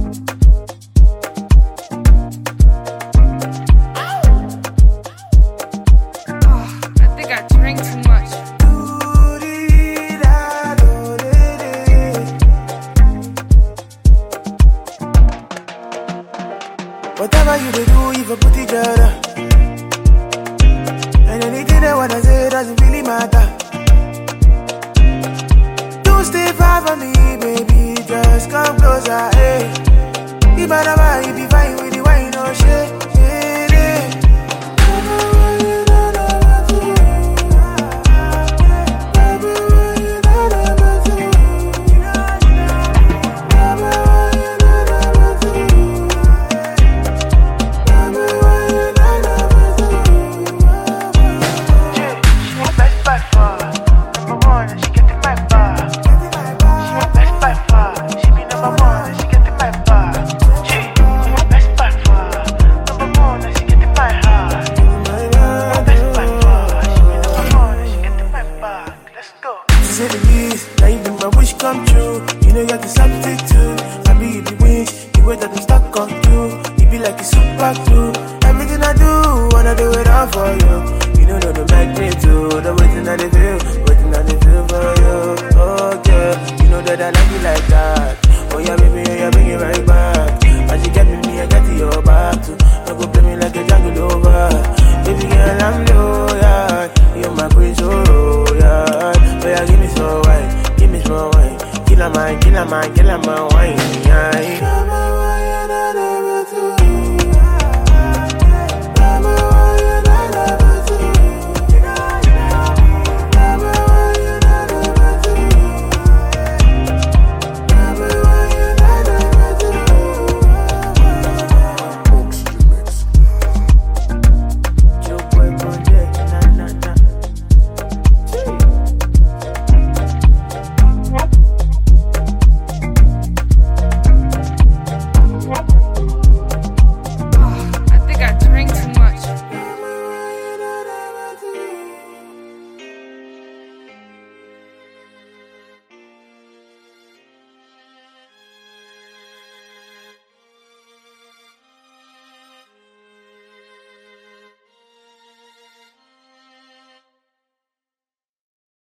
I think I drank too much. Whatever you do, you for put each other. And anything I wanna say doesn't really matter. Don't stay far from me, baby, just come closer, hey. You better buy, you be fine with the wine, no shit, shit, hey. Now you make my wish come true. You know you're the substitute. I be you the wish, the way that I'm stuck on you. You be like a super glue. Everything I do, wanna do it all for you. You know that the magnitude, the waiting I feel for you. Oh yeah, you know that I like you like that. Oh yeah, baby, yeah, bring it right back. As you get me, I got to your back too. Don't go play me like a jungle over. Baby girl, I'm loyal. You're my prince, oh yeah. But yeah, give me some wine. Kill a man, wine, yeah.